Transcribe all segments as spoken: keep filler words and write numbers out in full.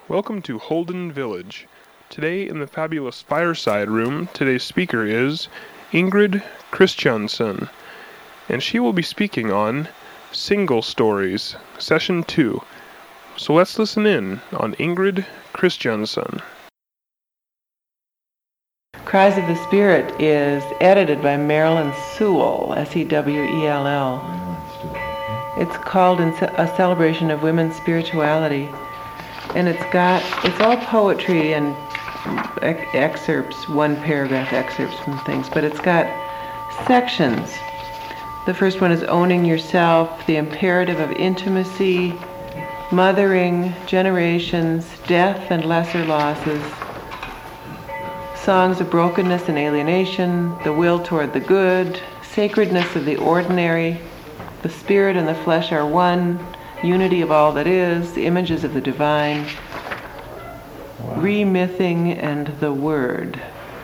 Welcome to Holden Village. Today in the fabulous fireside room, today's speaker is Ingrid Christiansen, and she will be speaking on Single Stories, Session two. So let's listen in on Ingrid Christiansen. Cries of the Spirit is edited by Marilyn Sewell, S E W E L L. It's called in A Celebration of Women's Spirituality. And it's got, it's all poetry and ex- excerpts, one paragraph excerpts from things, but it's got sections. The first one is owning yourself, the imperative of intimacy, mothering, generations, death and lesser losses, songs of brokenness and alienation, the will toward the good, sacredness of the ordinary, the spirit and the flesh are one, unity of all that is, the images of the divine, wow. Remything and the word.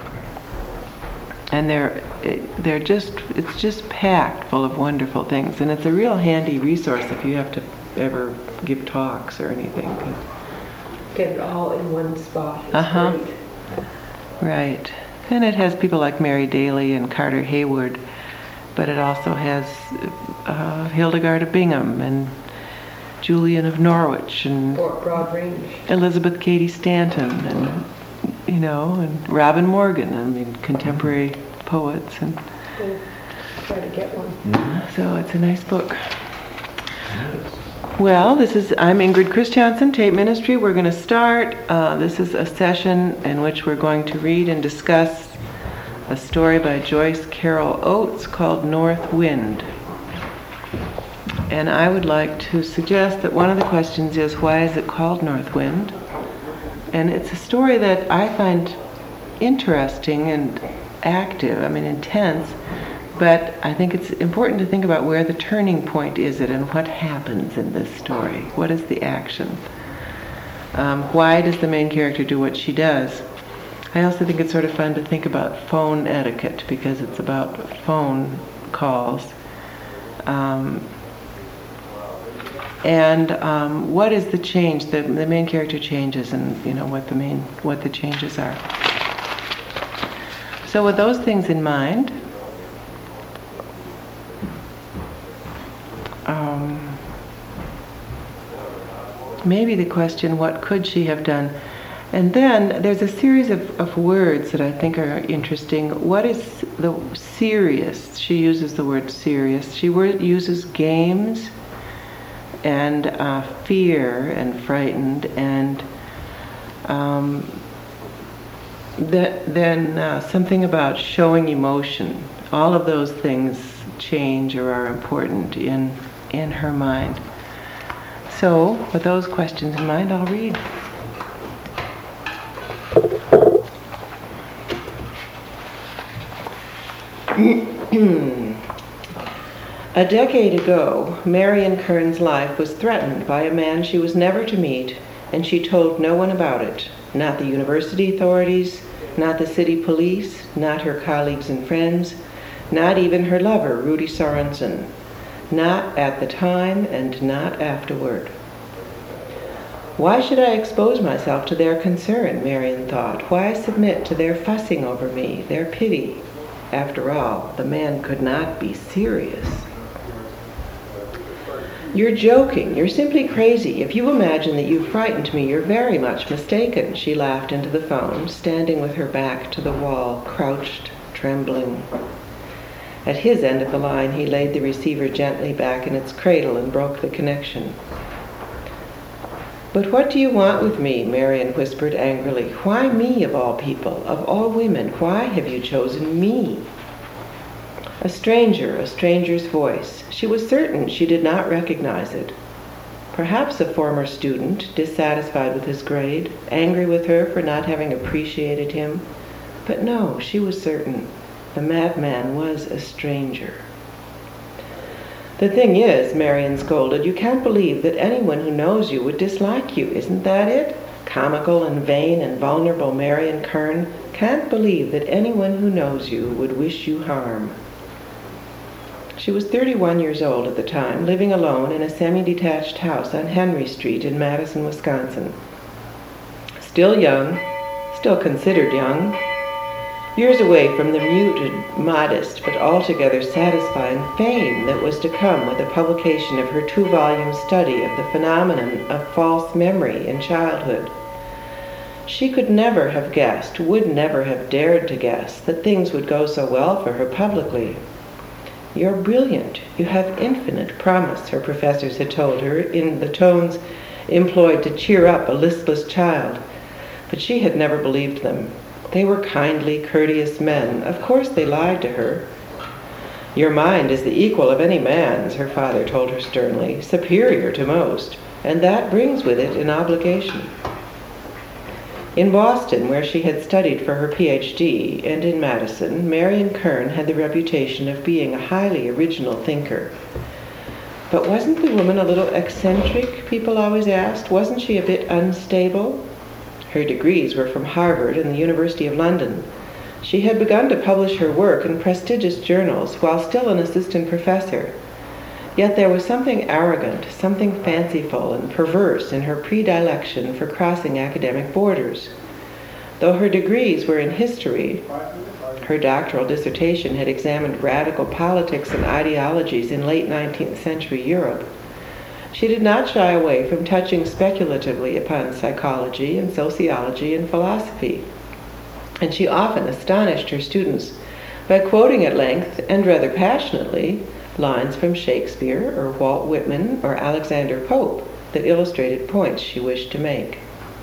And they're they're just it's just packed full of wonderful things, and it's a real handy resource if you have to ever give talks or anything. Get it all in one spot. Uh huh. Right, and it has people like Mary Daly and Carter Hayward, but it also has uh, Hildegard of Bingham and Julian of Norwich and broad range. Elizabeth Cady Stanton and you know and Robin Morgan. I mean, contemporary poets, and We'll try to get one. Mm-hmm. So it's a nice book. Yes. Well, this is I'm Ingrid Christiansen, Tape Ministry. We're going to start. Uh, this is a session in which we're going to read and discuss a story by Joyce Carol Oates called North Wind. And I would like to suggest that one of the questions is, why is it called North Wind? And it's a story that I find interesting and active, I mean intense, but I think it's important to think about where the turning point is it and what happens in this story. What is the action? Um, why does the main character do what she does? I also think it's sort of fun to think about phone etiquette, because it's about phone calls. Um, And um, what is the change? The, the main character changes, and you know what the main what the changes are. So with those things in mind, um, maybe the question, what could she have done? And then there's a series of, of words that I think are interesting. What is the serious? She uses the word serious. She word, uses games, and uh, fear and frightened, and um, th- then uh, something about showing emotion. All of those things change or are important in in her mind. So, with those questions in mind, I'll read. A decade ago, Marion Kern's life was threatened by a man she was never to meet, and she told no one about it. Not the university authorities, not the city police, not her colleagues and friends, not even her lover, Rudy Sorensen. Not at the time and not afterward. Why should I expose myself to their concern, Marion thought. Why submit to their fussing over me, their pity? After all, the man could not be serious. You're joking. You're simply crazy. If you imagine that you frightened me, you're very much mistaken, she laughed into the phone, standing with her back to the wall, crouched, trembling. At his end of the line, he laid the receiver gently back in its cradle and broke the connection. But what do you want with me? Marion whispered angrily. Why me, of all people, of all women? Why have you chosen me? A stranger, a stranger's voice. She was certain she did not recognize it. Perhaps a former student, dissatisfied with his grade, angry with her for not having appreciated him. But no, she was certain. The madman was a stranger. The thing is, Marion scolded, you can't believe that anyone who knows you would dislike you, isn't that it? Comical and vain and vulnerable Marion Kern can't believe that anyone who knows you would wish you harm. She was thirty-one years old at the time, living alone in a semi-detached house on Henry Street in Madison, Wisconsin. Still young, still considered young, years away from the muted, modest, but altogether satisfying fame that was to come with the publication of her two-volume study of the phenomenon of false memory in childhood. She could never have guessed, would never have dared to guess, that things would go so well for her publicly. "You're brilliant. You have infinite promise," her professors had told her in the tones employed to cheer up a listless child. But she had never believed them. They were kindly, courteous men. Of course they lied to her. "Your mind is the equal of any man's," her father told her sternly, "superior to most, and that brings with it an obligation." In Boston, where she had studied for her P H D, and in Madison, Marion Kern had the reputation of being a highly original thinker. But wasn't the woman a little eccentric, people always asked? Wasn't she a bit unstable? Her degrees were from Harvard and the University of London. She had begun to publish her work in prestigious journals while still an assistant professor. Yet there was something arrogant, something fanciful and perverse in her predilection for crossing academic borders. Though her degrees were in history, her doctoral dissertation had examined radical politics and ideologies in late nineteenth century Europe. She did not shy away from touching speculatively upon psychology and sociology and philosophy, and she often astonished her students by quoting at length and rather passionately lines from Shakespeare or Walt Whitman or Alexander Pope that illustrated points she wished to make.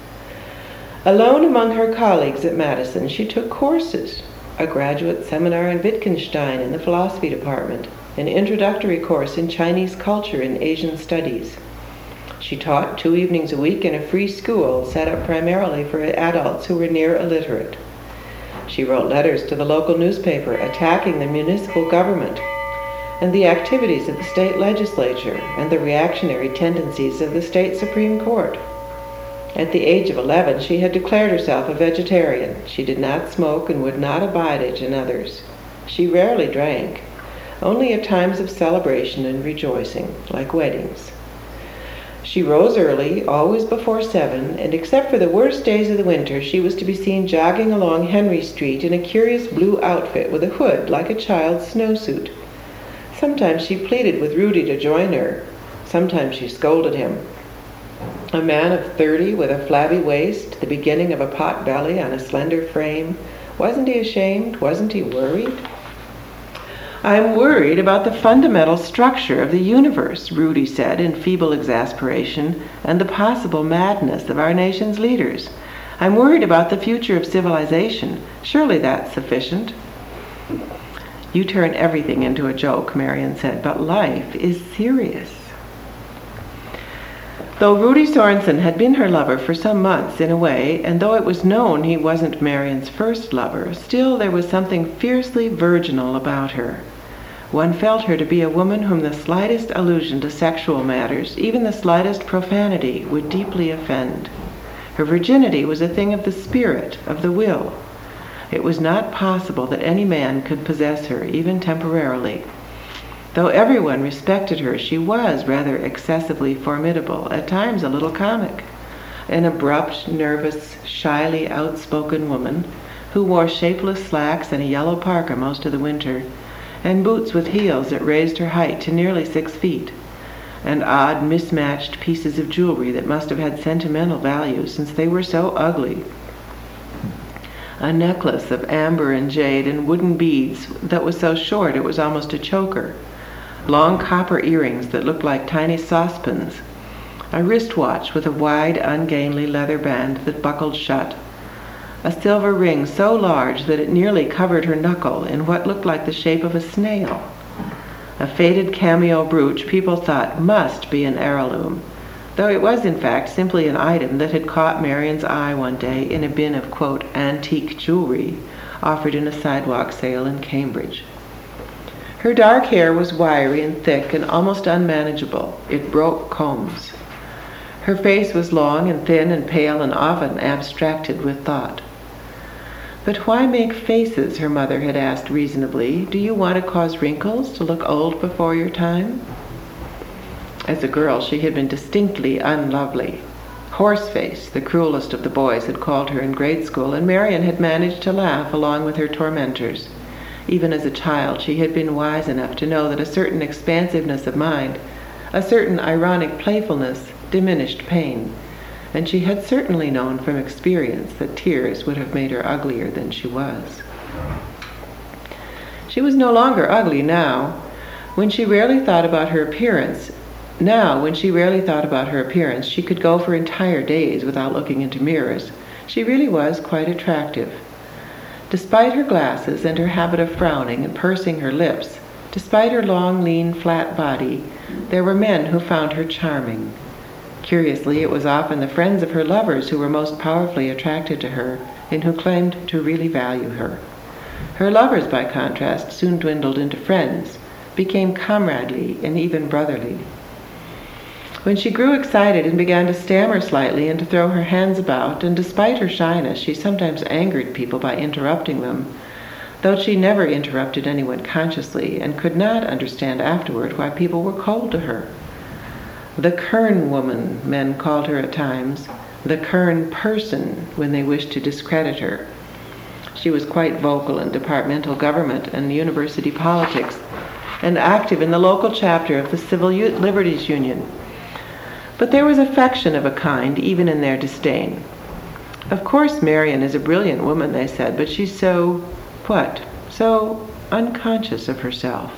Alone among her colleagues at Madison, she took courses, a graduate seminar in Wittgenstein in the philosophy department, an introductory course in Chinese culture and Asian studies. She taught two evenings a week in a free school set up primarily for adults who were near illiterate. She wrote letters to the local newspaper attacking the municipal government and the activities of the state legislature and the reactionary tendencies of the state Supreme Court. At the age of eleven, she had declared herself a vegetarian. She did not smoke and would not abide it in others. She rarely drank, only at times of celebration and rejoicing, like weddings. She rose early, always before seven, and except for the worst days of the winter, she was to be seen jogging along Henry Street in a curious blue outfit with a hood like a child's snowsuit. Sometimes she pleaded with Rudy to join her. Sometimes she scolded him. A man of thirty with a flabby waist, the beginning of a pot belly on a slender frame. Wasn't he ashamed? Wasn't he worried? "I'm worried about the fundamental structure of the universe," Rudy said in feeble exasperation, "and the possible madness of our nation's leaders. I'm worried about the future of civilization. Surely that's sufficient." "You turn everything into a joke," Marion said, "but life is serious." Though Rudy Sorensen had been her lover for some months in a way, and though it was known he wasn't Marion's first lover, still there was something fiercely virginal about her. One felt her to be a woman whom the slightest allusion to sexual matters, even the slightest profanity, would deeply offend. Her virginity was a thing of the spirit, of the will. It was not possible that any man could possess her, even temporarily. Though everyone respected her, she was rather excessively formidable, at times a little comic. An abrupt, nervous, shyly outspoken woman who wore shapeless slacks and a yellow parka most of the winter, and boots with heels that raised her height to nearly six feet, and odd, mismatched pieces of jewelry that must have had sentimental value since they were so ugly. A necklace of amber and jade and wooden beads that was so short it was almost a choker. Long copper earrings that looked like tiny saucepans. A wristwatch with a wide, ungainly leather band that buckled shut. A silver ring so large that it nearly covered her knuckle in what looked like the shape of a snail. A faded cameo brooch people thought must be an heirloom, though it was in fact simply an item that had caught Marion's eye one day in a bin of, quote, antique jewelry offered in a sidewalk sale in Cambridge. Her dark hair was wiry and thick and almost unmanageable. It broke combs. Her face was long and thin and pale and often abstracted with thought. "But why make faces?" her mother had asked reasonably. "Do you want to cause wrinkles, to look old before your time?" As a girl, she had been distinctly unlovely. Horseface, the cruelest of the boys, had called her in grade school, and Marian had managed to laugh along with her tormentors. Even as a child, she had been wise enough to know that a certain expansiveness of mind, a certain ironic playfulness, diminished pain, and she had certainly known from experience that tears would have made her uglier than she was. She was no longer ugly now. When she rarely thought about her appearance, now, when she rarely thought about her appearance, she could go for entire days without looking into mirrors. She really was quite attractive. Despite her glasses and her habit of frowning and pursing her lips, despite her long, lean, flat body, there were men who found her charming. Curiously, it was often the friends of her lovers who were most powerfully attracted to her and who claimed to really value her. Her lovers, by contrast, soon dwindled into friends, became comradely and even brotherly. When she grew excited and began to stammer slightly and to throw her hands about, and despite her shyness, she sometimes angered people by interrupting them, though she never interrupted anyone consciously and could not understand afterward why people were cold to her. The Kern woman, men called her at times, the Kern person when they wished to discredit her. She was quite vocal in departmental government and university politics, and active in the local chapter of the Civil U- Liberties Union. But there was affection of a kind, even in their disdain. Of course, Marian is a brilliant woman, they said, but she's so, what, so unconscious of herself.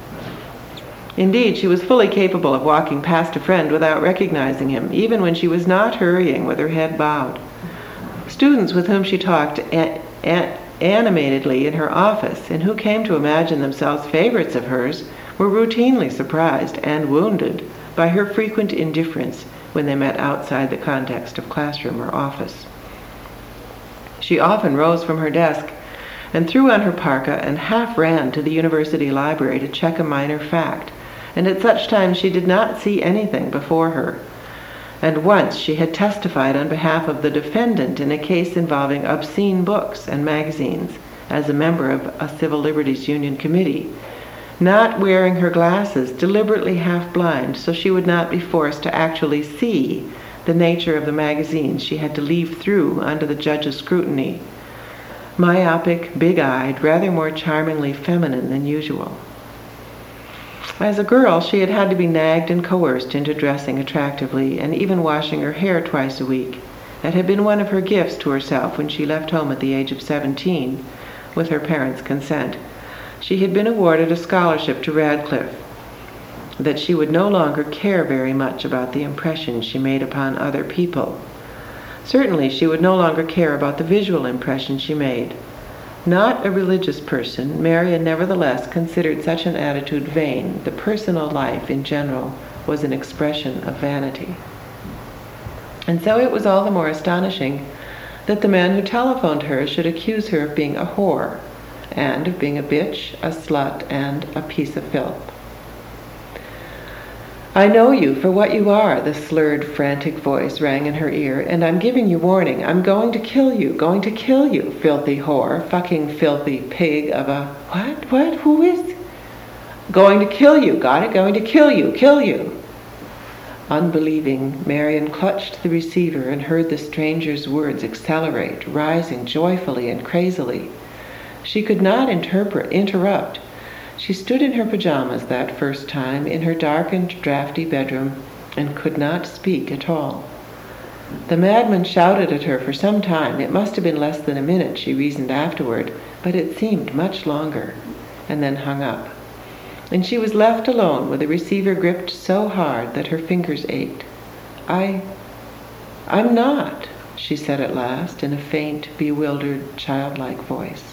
Indeed, she was fully capable of walking past a friend without recognizing him, even when she was not hurrying with her head bowed. Students with whom she talked a- a- animatedly in her office, and who came to imagine themselves favorites of hers, were routinely surprised and wounded by her frequent indifference when they met outside the context of classroom or office. She often rose from her desk and threw on her parka and half ran to the university library to check a minor fact, and at such times she did not see anything before her. And once she had testified on behalf of the defendant in a case involving obscene books and magazines as a member of a Civil Liberties Union committee, not wearing her glasses, deliberately half blind, so she would not be forced to actually see the nature of the magazines she had to leaf through under the judge's scrutiny. Myopic, big-eyed, rather more charmingly feminine than usual. As a girl, she had had to be nagged and coerced into dressing attractively and even washing her hair twice a week. That had been one of her gifts to herself when she left home at the age of seventeen, with her parents' consent. She had been awarded a scholarship to Radcliffe, that she would no longer care very much about the impression she made upon other people. Certainly she would no longer care about the visual impression she made. Not a religious person, Marian nevertheless considered such an attitude vain. The personal life in general was an expression of vanity. And so it was all the more astonishing that the man who telephoned her should accuse her of being a whore, and of being a bitch, a slut, and a piece of filth. "I know you for what you are," the slurred, frantic voice rang in her ear, "and I'm giving you warning. I'm going to kill you, going to kill you, filthy whore, fucking filthy pig of a..." What? What? Who is... "Going to kill you, got it? Going to kill you, kill you." Unbelieving, Marian clutched the receiver and heard the stranger's words accelerate, rising joyfully and crazily. She could not interpret, interrupt. She stood in her pajamas that first time in her darkened, drafty bedroom and could not speak at all. The madman shouted at her for some time. It must have been less than a minute, she reasoned afterward, but it seemed much longer, and then hung up. And she was left alone with the receiver gripped so hard that her fingers ached. I... I'm not, she said at last in a faint, bewildered, childlike voice.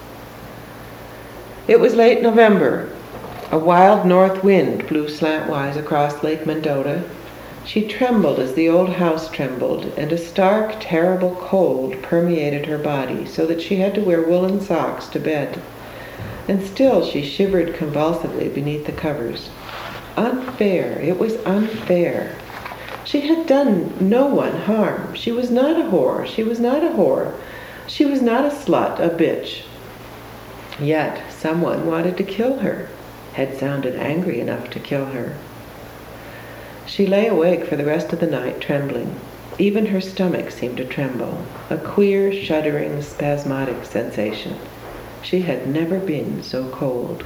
It was late November. A wild north wind blew slantwise across Lake Mendota. She trembled as the old house trembled, and a stark, terrible cold permeated her body so that she had to wear woolen socks to bed. And still she shivered convulsively beneath the covers. Unfair. It was unfair. She had done no one harm. She was not a whore. She was not a whore. She was not a slut, a bitch. Yet someone wanted to kill her, had sounded angry enough to kill her. She lay awake for the rest of the night, trembling. Even her stomach seemed to tremble, a queer, shuddering, spasmodic sensation. She had never been so cold.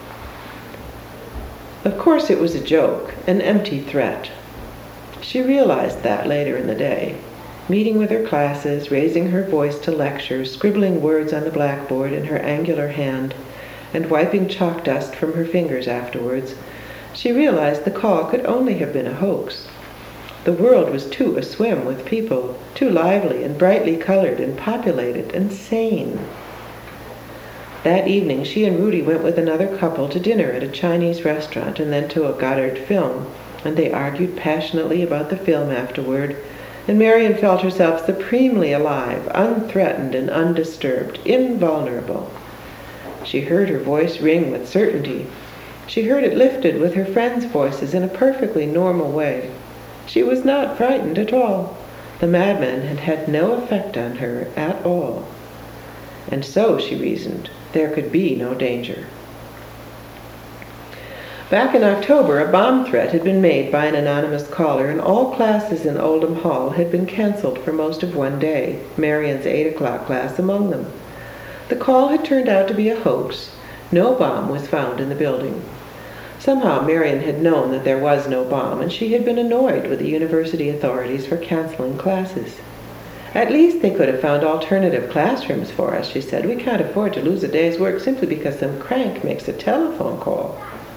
Of course it was a joke, an empty threat. She realized that later in the day, meeting with her classes, raising her voice to lecture, scribbling words on the blackboard in her angular hand, and wiping chalk dust from her fingers afterwards. She realized the call could only have been a hoax. The world was too aswim with people, too lively and brightly colored and populated and sane. That evening, she and Rudy went with another couple to dinner at a Chinese restaurant and then to a Goddard film, and they argued passionately about the film afterward, and Marion felt herself supremely alive, unthreatened and undisturbed, invulnerable. She heard her voice ring with certainty. She heard it lifted with her friends' voices in a perfectly normal way. She was not frightened at all. The madman had had no effect on her at all. And so, she reasoned, there could be no danger. Back in October, a bomb threat had been made by an anonymous caller, and all classes in Oldham Hall had been canceled for most of one day, Marion's eight o'clock class among them. The call had turned out to be a hoax. No bomb was found in the building. Somehow Marion had known that there was no bomb, and she had been annoyed with the university authorities for canceling classes. At least they could have found alternative classrooms for us, she said. We can't afford to lose a day's work simply because some crank makes a telephone call.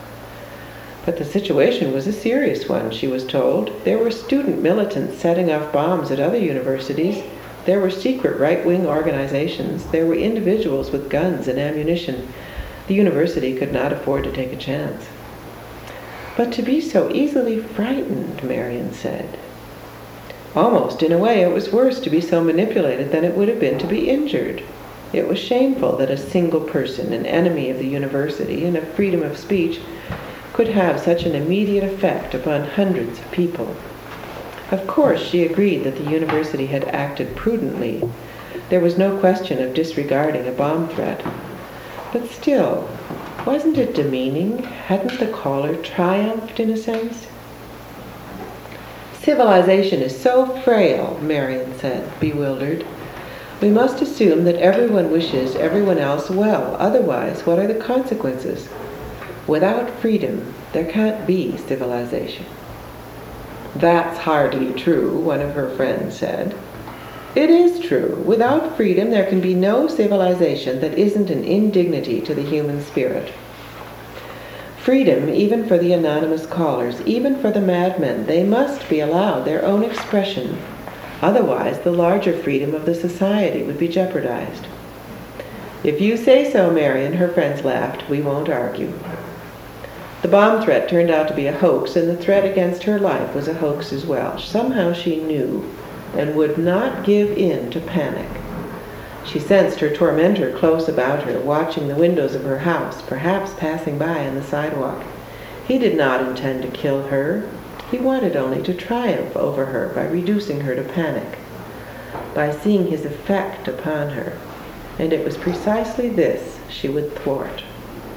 But the situation was a serious one, she was told. There were student militants setting off bombs at other universities. There were secret right-wing organizations. There were individuals with guns and ammunition. The university could not afford to take a chance. But to be so easily frightened, Marion said. Almost, in a way, it was worse to be so manipulated than it would have been to be injured. It was shameful that a single person, an enemy of the university and of freedom of speech, could have such an immediate effect upon hundreds of people. Of course, she agreed that the university had acted prudently. There was no question of disregarding a bomb threat. But still, wasn't it demeaning? Hadn't the caller triumphed in a sense? Civilization is so frail, Marion said, bewildered. We must assume that everyone wishes everyone else well. Otherwise, what are the consequences? Without freedom, there can't be civilization. That's hardly true, one of her friends said. It is true. Without freedom, there can be no civilization that isn't an indignity to the human spirit. Freedom, even for the anonymous callers, even for the madmen, they must be allowed their own expression. Otherwise, the larger freedom of the society would be jeopardized. If you say so, Marion, her friends laughed. We won't argue. The bomb threat turned out to be a hoax, and the threat against her life was a hoax as well. Somehow she knew and would not give in to panic. She sensed her tormentor close about her, watching the windows of her house, perhaps passing by on the sidewalk. He did not intend to kill her. He wanted only to triumph over her by reducing her to panic, by seeing his effect upon her. And it was precisely this she would thwart.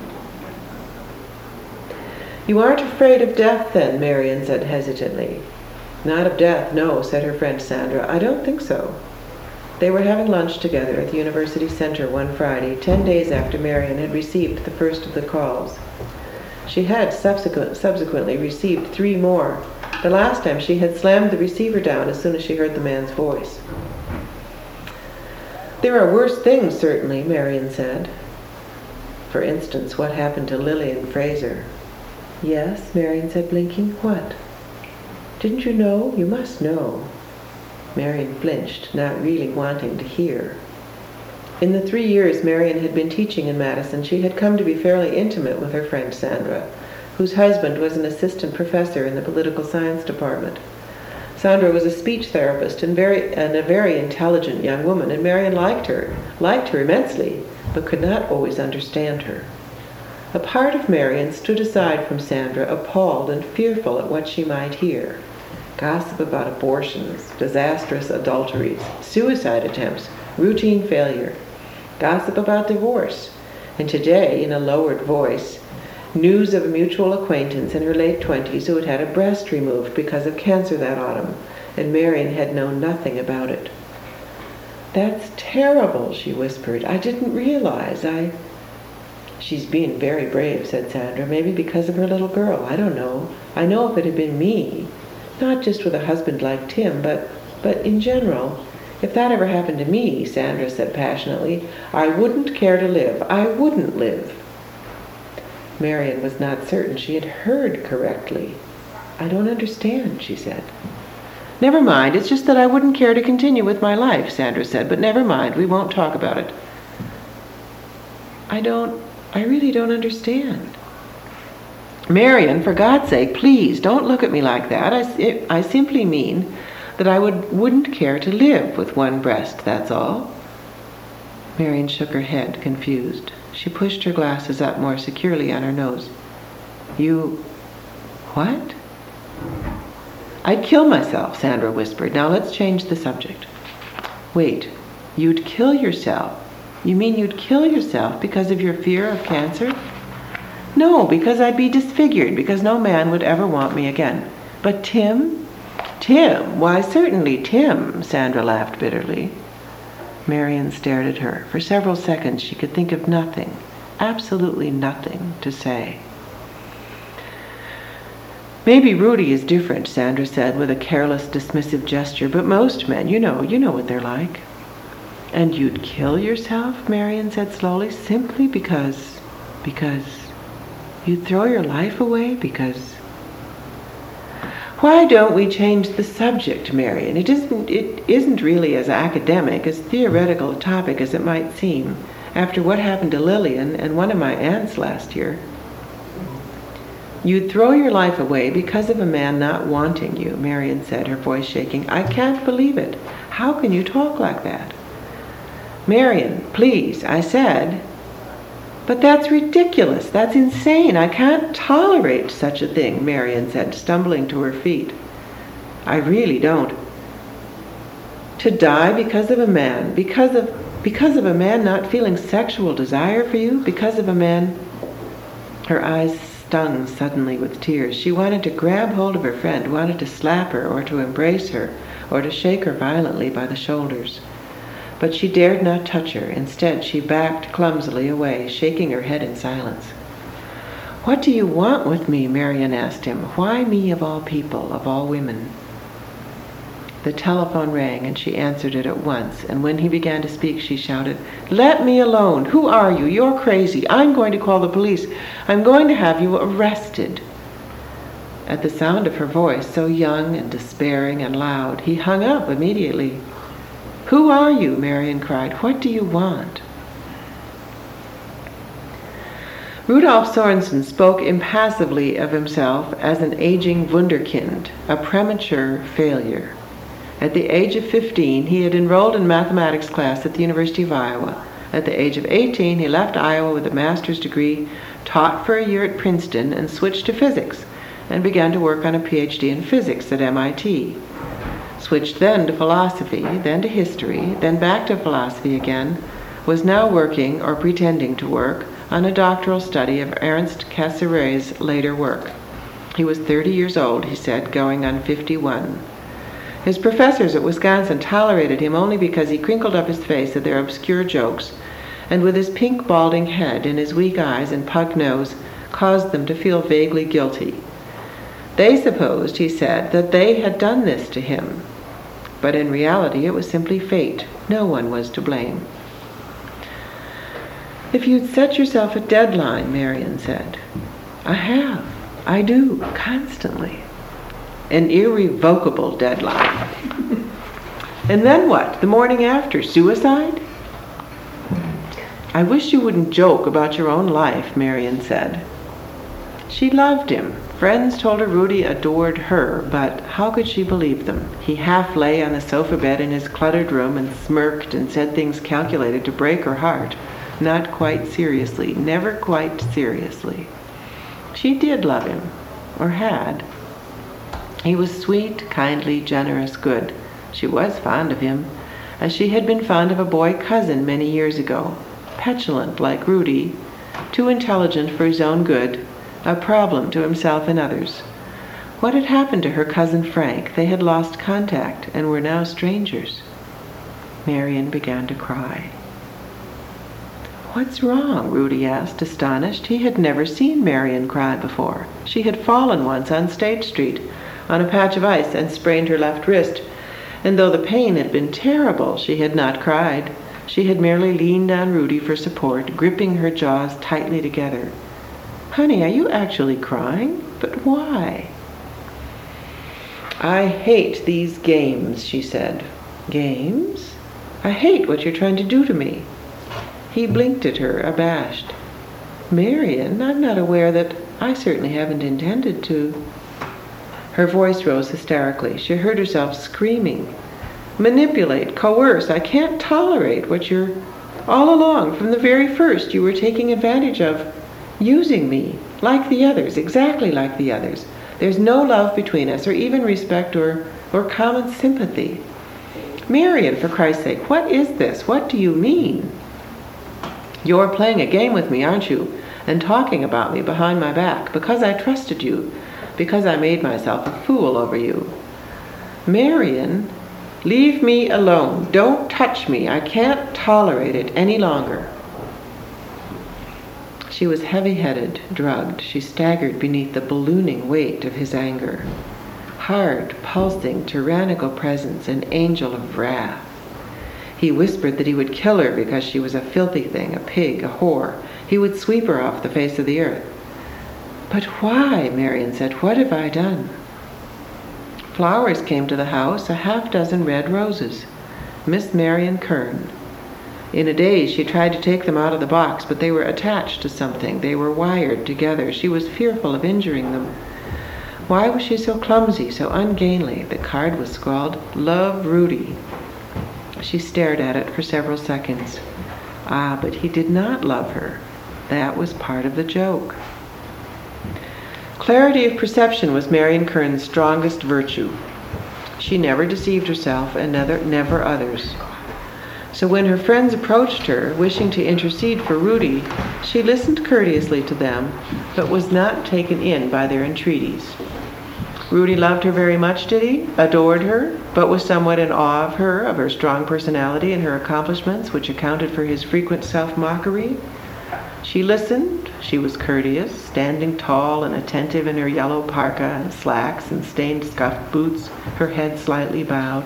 You aren't afraid of death, then, Marion said hesitantly. Not of death, no, said her friend Sandra. I don't think so. They were having lunch together at the University Center one Friday, ten days after Marion had received the first of the calls. She had subsequent, subsequently received three more. The last time she had slammed the receiver down as soon as she heard the man's voice. There are worse things, certainly, Marion said. For instance, what happened to Lillian Fraser? Yes, Marion said, blinking. What? Didn't you know? You must know. Marion flinched, not really wanting to hear. In the three years Marion had been teaching in Madison, she had come to be fairly intimate with her friend Sandra, whose husband was an assistant professor in the political science department. Sandra was a speech therapist and, very, and a very intelligent young woman, and Marion liked her, liked her immensely, but could not always understand her. A part of Marion stood aside from Sandra, appalled and fearful at what she might hear. Gossip about abortions, disastrous adulteries, suicide attempts, routine failure. Gossip about divorce. And today, in a lowered voice, news of a mutual acquaintance in her late twenties who had had a breast removed because of cancer that autumn, and Marion had known nothing about it. "That's terrible," she whispered. "I didn't realize. I..." "She's being very brave," said Sandra. "Maybe because of her little girl. I don't know. I know if it had been me, not just with a husband like Tim, but, but in general, if that ever happened to me," Sandra said passionately, "I wouldn't care to live. I wouldn't live." Marion was not certain she had heard correctly. "I don't understand," she said. "Never mind, it's just that I wouldn't care to continue with my life," Sandra said, "but never mind, we won't talk about it." I don't, I really don't understand." "Marion, for God's sake, please, don't look at me like that. I, I simply mean that I would, wouldn't care to live with one breast, that's all." Marion shook her head, confused. She pushed her glasses up more securely on her nose. "You... what?" "I'd kill myself," Sandra whispered. "Now let's change the subject." "Wait, you'd kill yourself? You mean you'd kill yourself because of your fear of cancer?" "No, because I'd be disfigured, because no man would ever want me again." "But Tim?" "Tim? Why, certainly Tim," Sandra laughed bitterly. Marion stared at her. For several seconds she could think of nothing, absolutely nothing, to say. "Maybe Rudy is different," Sandra said with a careless, dismissive gesture, "but most men, you know, you know what they're like." "And you'd kill yourself," Marion said slowly, "simply because, because you'd throw your life away, because..." "Why don't we change the subject, Marion? It isn't, it isn't really as academic, as theoretical a topic as it might seem, after what happened to Lillian and one of my aunts last year." "You'd throw your life away because of a man not wanting you," Marion said, her voice shaking. "I can't believe it. How can you talk like that?" "Marion, please," I said. "But that's ridiculous. That's insane. I can't tolerate such a thing," Marion said, stumbling to her feet. "I really don't." "To die because of a man, because of, because of a man not feeling sexual desire for you, because of a man..." Her eyes stung suddenly with tears. She wanted to grab hold of her friend, wanted to slap her or to embrace her or to shake her violently by the shoulders. But she dared not touch her. Instead, she backed clumsily away, shaking her head in silence. "What do you want with me?" Marion asked him. "Why me of all people, of all women?" The telephone rang, and she answered it at once, and when he began to speak, she shouted, "Let me alone! Who are you? You're crazy! I'm going to call the police! I'm going to have you arrested!" At the sound of her voice, so young and despairing and loud, he hung up immediately. "Who are you?" Marion cried. "What do you want?" Rudolf Sorensen spoke impassively of himself as an aging wunderkind, a premature failure. At the age of fifteen, he had enrolled in mathematics class at the University of Iowa. At the age of eighteen, he left Iowa with a master's degree, taught for a year at Princeton, and switched to physics, and began to work on a P H D in physics at M I T. Switched then to philosophy, then to history, then back to philosophy again, was now working, or pretending to work, on a doctoral study of Ernst Cassire's later work. He was thirty years old, he said, going on fifty-one. His professors at Wisconsin tolerated him only because he crinkled up his face at their obscure jokes, and with his pink balding head and his weak eyes and pug nose, caused them to feel vaguely guilty. They supposed, he said, that they had done this to him. But in reality it was simply fate. No one was to blame. "If you'd set yourself a deadline," Marion said. "I have. I do, constantly." "An irrevocable deadline." "And then what? The morning after? Suicide?" "I wish you wouldn't joke about your own life," Marion said. She loved him. Friends told her Rudy adored her, but how could she believe them? He half lay on the sofa bed in his cluttered room and smirked and said things calculated to break her heart. Not quite seriously, never quite seriously. She did love him, or had. He was sweet, kindly, generous, good. She was fond of him, as she had been fond of a boy cousin many years ago. Petulant like Rudy, too intelligent for his own good, a problem to himself and others. What had happened to her cousin Frank? They had lost contact and were now strangers. Marion began to cry. "What's wrong?" Rudy asked, astonished. He had never seen Marion cry before. She had fallen once on State Street on a patch of ice and sprained her left wrist, and though the pain had been terrible, she had not cried. She had merely leaned on Rudy for support, gripping her jaws tightly together. "Honey, are you actually crying? But why?" "I hate these games," she said. "Games? I hate what you're trying to do to me." He blinked at her, abashed. "Marion, I'm not aware that I certainly haven't intended to." Her voice rose hysterically. She heard herself screaming. "Manipulate, coerce. I can't tolerate what you're... All along, from the very first, you were taking advantage of, using me, like the others, exactly like the others. There's no love between us, or even respect or, or common sympathy. Marion, for Christ's sake, what is this? What do you mean? You're playing a game with me, aren't you? And talking about me behind my back, because I trusted you, because I made myself a fool over you. Marion, leave me alone. Don't touch me. I can't tolerate it any longer." She was heavy-headed, drugged. She staggered beneath the ballooning weight of his anger. Hard, pulsing, tyrannical presence, an angel of wrath. He whispered that he would kill her because she was a filthy thing, a pig, a whore. He would sweep her off the face of the earth. "But why?" Marion said. "What have I done?" Flowers came to the house, a half-dozen red roses. Miss Marion Kern. In a daze, she tried to take them out of the box, but they were attached to something. They were wired together. She was fearful of injuring them. Why was she so clumsy, so ungainly? The card was scrawled, "Love, Rudy." She stared at it for several seconds. Ah, but he did not love her. That was part of the joke. Clarity of perception was Marion Kern's strongest virtue. She never deceived herself and never, never others. So when her friends approached her, wishing to intercede for Rudy, she listened courteously to them, but was not taken in by their entreaties. Rudy loved her very much, did he? Adored her, but was somewhat in awe of her, of her strong personality and her accomplishments, which accounted for his frequent self-mockery. She listened. She was courteous, standing tall and attentive in her yellow parka and slacks and stained scuffed boots, her head slightly bowed.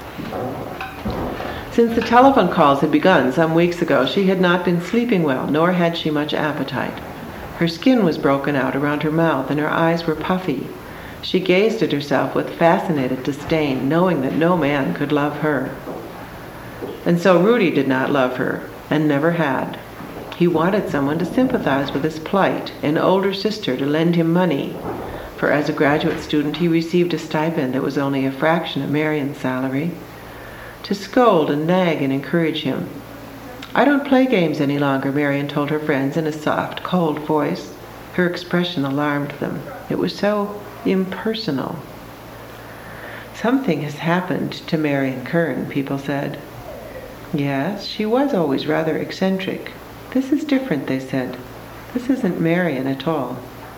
Since the telephone calls had begun some weeks ago, she had not been sleeping well, nor had she much appetite. Her skin was broken out around her mouth, and her eyes were puffy. She gazed at herself with fascinated disdain, knowing that no man could love her. And so Rudy did not love her, and never had. He wanted someone to sympathize with his plight, an older sister to lend him money, for as a graduate student he received a stipend that was only a fraction of Marion's salary, to scold and nag and encourage him. "I don't play games any longer," Marion told her friends in a soft, cold voice. Her expression alarmed them. It was so impersonal. "Something has happened to Marion Kern," people said. Yes, she was always rather eccentric. "This is different," they said. "This isn't Marion at all."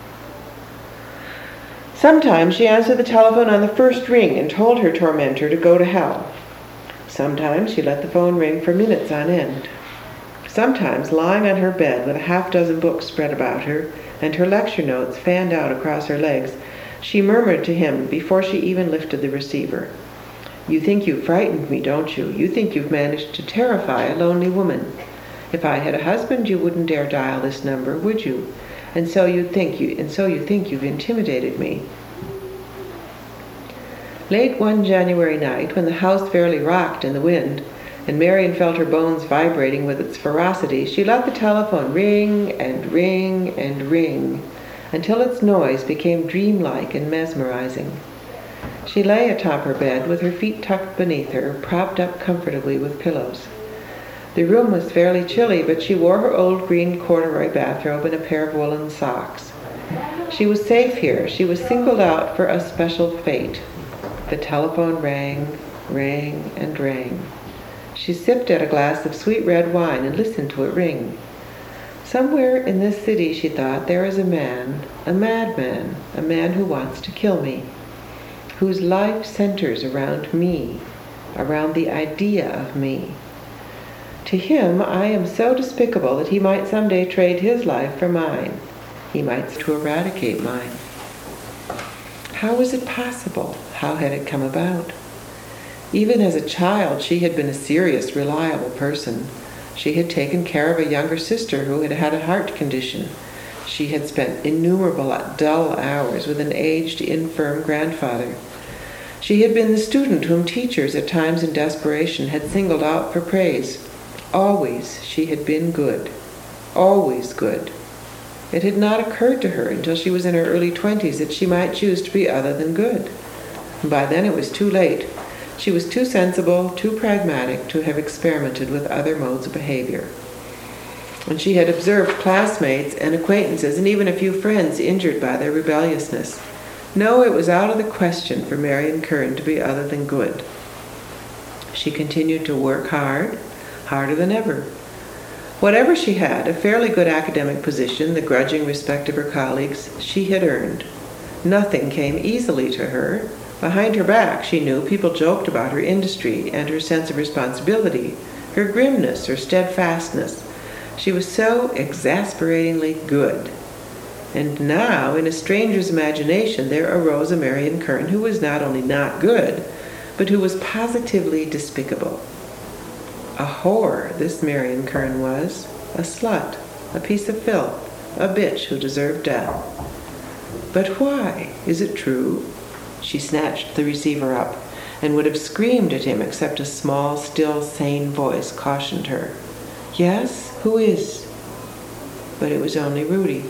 Sometimes she answered the telephone on the first ring and told her tormentor to go to hell. Sometimes she let the phone ring for minutes on end. Sometimes, lying on her bed with a half-dozen books spread about her and her lecture notes fanned out across her legs, she murmured to him before she even lifted the receiver, "You think you've frightened me, don't you? You think you've managed to terrify a lonely woman. If I had a husband, you wouldn't dare dial this number, would you? And so you think you and so you think you've intimidated me." Late one January night, when the house fairly rocked in the wind, and Marion felt her bones vibrating with its ferocity, she let the telephone ring and ring and ring, until its noise became dreamlike and mesmerizing. She lay atop her bed with her feet tucked beneath her, propped up comfortably with pillows. The room was fairly chilly, but she wore her old green corduroy bathrobe and a pair of woolen socks. She was safe here. She was singled out for a special fate. The telephone rang, rang, and rang. She sipped at a glass of sweet red wine and listened to it ring. Somewhere in this city, she thought, there is a man, a madman, a man who wants to kill me, whose life centers around me, around the idea of me. To him, I am so despicable that he might someday trade his life for mine. He might to eradicate mine. How was it possible? How had it come about? Even as a child, she had been a serious, reliable person. She had taken care of a younger sister who had had a heart condition. She had spent innumerable dull hours with an aged, infirm grandfather. She had been the student whom teachers, at times in desperation, had singled out for praise. Always she had been good. Always good. It had not occurred to her until she was in her early twenties that she might choose to be other than good. By then it was too late. She was too sensible, too pragmatic to have experimented with other modes of behavior. And she had observed classmates and acquaintances and even a few friends injured by their rebelliousness. No, it was out of the question for Marion Curran to be other than good. She continued to work hard, harder than ever. Whatever she had, a fairly good academic position, the grudging respect of her colleagues, she had earned. Nothing came easily to her. Behind her back, she knew, people joked about her industry and her sense of responsibility, her grimness, her steadfastness. She was so exasperatingly good. And now, in a stranger's imagination, there arose a Marion Curran who was not only not good, but who was positively despicable. A whore, this Marion Curran was, a slut, a piece of filth, a bitch who deserved death. But why? Is it true? She snatched the receiver up and would have screamed at him, except a small, still, sane voice cautioned her. Yes? Who is? But it was only Rudy.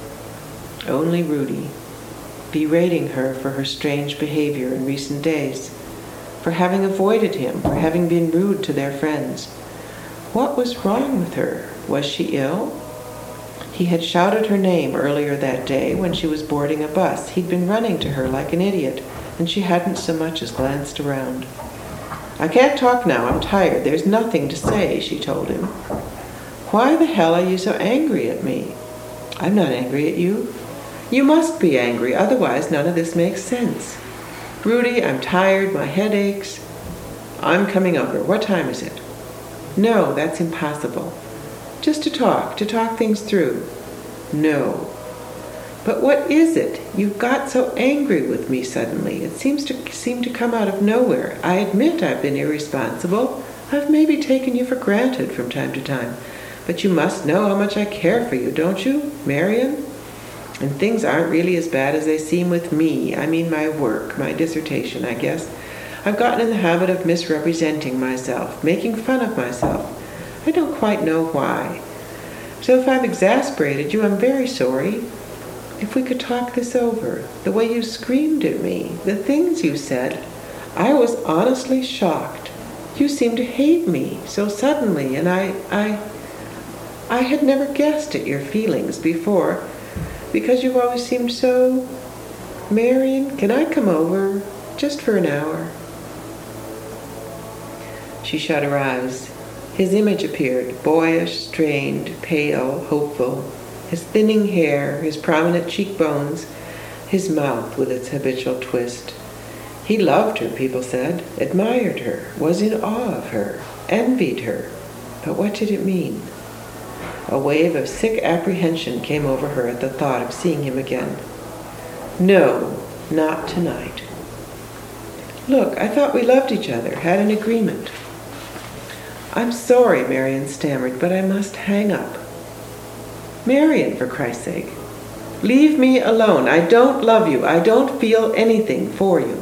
Only Rudy, berating her for her strange behavior in recent days, for having avoided him, for having been rude to their friends. What was wrong with her? Was she ill? He had shouted her name earlier that day when she was boarding a bus. He'd been running to her like an idiot, and she hadn't so much as glanced around. I can't talk now, I'm tired. There's nothing to say, she told him. Why the hell are you so angry at me? I'm not angry at you. You must be angry, otherwise none of this makes sense. Rudy, I'm tired, my head aches. I'm coming over. What time is it? No, that's impossible. Just to talk, to talk things through. No. But what is it? You got so angry with me suddenly. It seems to seem to come out of nowhere. I admit I've been irresponsible. I've maybe taken you for granted from time to time. But you must know how much I care for you, don't you, Marion? And things aren't really as bad as they seem with me. I mean my work, my dissertation, I guess. I've gotten in the habit of misrepresenting myself, making fun of myself. I don't quite know why. So if I've exasperated you, I'm very sorry. If we could talk this over, the way you screamed at me, the things you said, I was honestly shocked. You seemed to hate me so suddenly, and I, I, I had never guessed at your feelings before, because you've always seemed so... Marion, can I come over, just for an hour? She shut her eyes. His image appeared, boyish, strained, pale, hopeful. His thinning hair, his prominent cheekbones, his mouth with its habitual twist. He loved her, people said, admired her, was in awe of her, envied her. But what did it mean? A wave of sick apprehension came over her at the thought of seeing him again. No, not tonight. Look, I thought we loved each other, had an agreement. I'm sorry, Marion stammered, but I must hang up. Marion, for Christ's sake, leave me alone. I don't love you. I don't feel anything for you.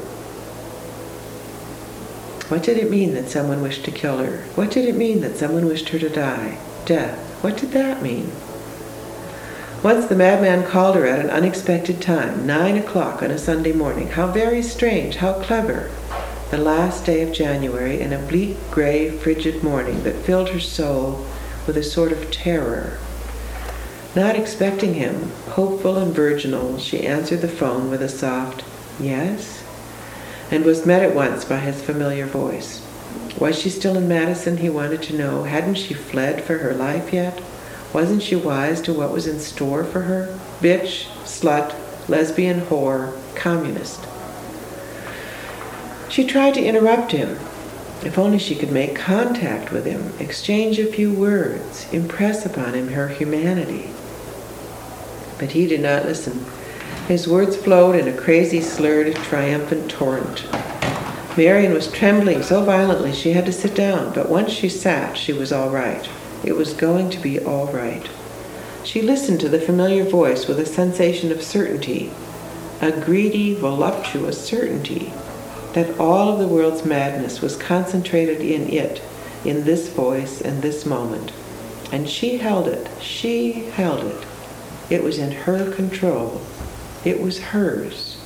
What did it mean that someone wished to kill her? What did it mean that someone wished her to die? Death. What did that mean? Once the madman called her at an unexpected time, nine o'clock on a Sunday morning. How very strange, how clever. The last day of January, in a bleak, gray, frigid morning that filled her soul with a sort of terror. Not expecting him, hopeful and virginal, she answered the phone with a soft, yes, and was met at once by his familiar voice. Was she still in Madison, he wanted to know? Hadn't she fled for her life yet? Wasn't she wise to what was in store for her? Bitch, slut, lesbian, whore, communist. She tried to interrupt him. If only she could make contact with him, exchange a few words, impress upon him her humanity. But he did not listen. His words flowed in a crazy, slurred, triumphant torrent. Marion was trembling so violently she had to sit down, but once she sat, she was all right. It was going to be all right. She listened to the familiar voice with a sensation of certainty, a greedy, voluptuous certainty that all of the world's madness was concentrated in it, in this voice and this moment. And she held it. She held it. It was in her control. It was hers.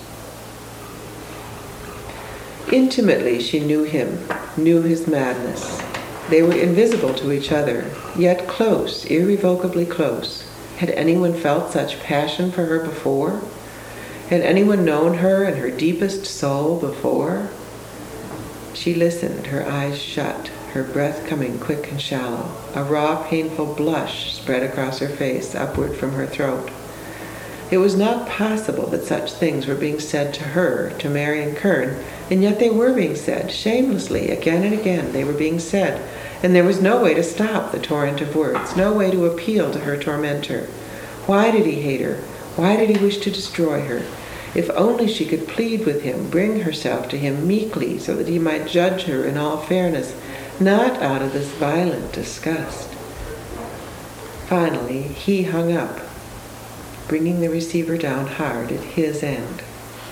Intimately she knew him, knew his madness. They were invisible to each other, yet close, irrevocably close. Had anyone felt such passion for her before? Had anyone known her in her deepest soul before? She listened, her eyes shut, her breath coming quick and shallow. A raw, painful blush spread across her face, upward from her throat. It was not possible that such things were being said to her, to Marion Kern, and yet they were being said, shamelessly, again and again they were being said, and there was no way to stop the torrent of words, no way to appeal to her tormentor. Why did he hate her? Why did he wish to destroy her? If only she could plead with him, bring herself to him meekly, so that he might judge her in all fairness, not out of this violent disgust. Finally, he hung up, bringing the receiver down hard at his end.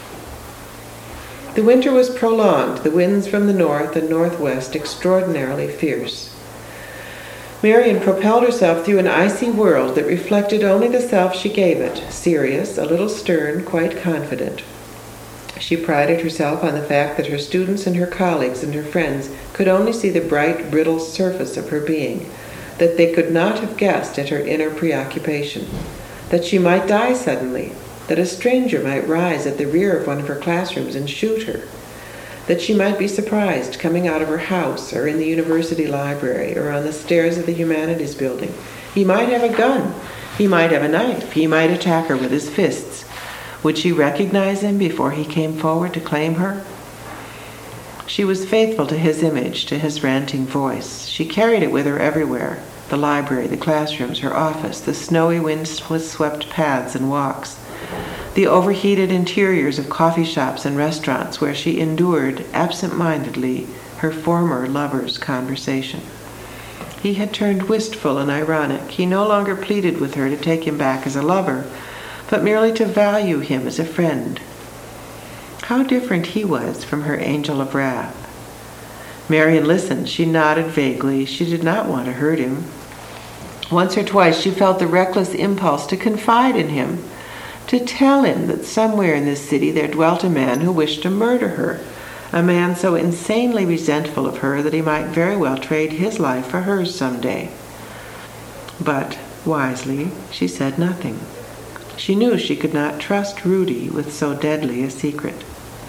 The winter was prolonged, the winds from the north and northwest extraordinarily fierce. Marion propelled herself through an icy world that reflected only the self she gave it, serious, a little stern, quite confident. She prided herself on the fact that her students and her colleagues and her friends could only see the bright, brittle surface of her being, that they could not have guessed at her inner preoccupation, that she might die suddenly, that a stranger might rise at the rear of one of her classrooms and shoot her, that she might be surprised coming out of her house or in the university library or on the stairs of the humanities building. He might have a gun. He might have a knife. He might attack her with his fists. Would she recognize him before he came forward to claim her? She was faithful to his image, to his ranting voice. She carried it with her everywhere. The library, the classrooms, her office, the snowy wind-swept paths and walks, the overheated interiors of coffee shops and restaurants where she endured, absent-mindedly, her former lover's conversation. He had turned wistful and ironic. He no longer pleaded with her to take him back as a lover, but merely to value him as a friend. How different he was from her angel of wrath. Marion listened. She nodded vaguely. She did not want to hurt him. Once or twice she felt the reckless impulse to confide in him, to tell him that somewhere in this city there dwelt a man who wished to murder her, a man so insanely resentful of her that he might very well trade his life for hers someday. But, wisely, she said nothing. She knew she could not trust Rudy with so deadly a secret.